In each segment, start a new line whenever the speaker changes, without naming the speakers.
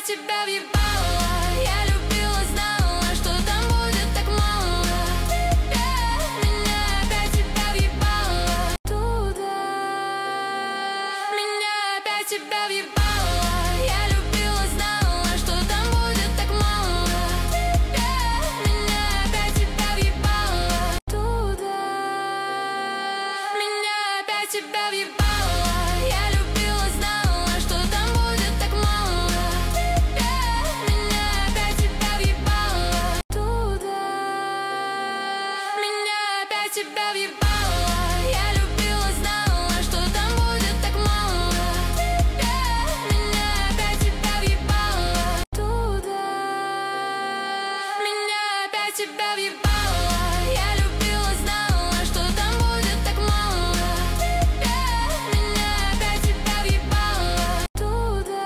тебя въебала. Я любила, знала, что там будет так мало. Меня опять тебя въебала туда. Меня опять тебя въебала. Я любила, знала, что там будет так мало. Меня опять тебя въебала туда. Меня опять тебя въебала. Я любила, знала, что там будет так мало. Меня опять тебя въебала туда. Меня опять тебя въебала. Я любила, знала, что там будет так мало. Меня опять тебя въебала туда. Меня опять тебя въебала. Я любила, знала, что там будет так мало. Меня опять тебя въебала туда.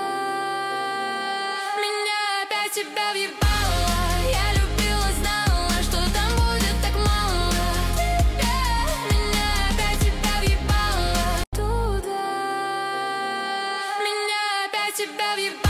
Меня опять тебя въебала. Я любила, знала, что там будет так мало. Меня опять тебя въебала туда. Меня опять тебя въебала.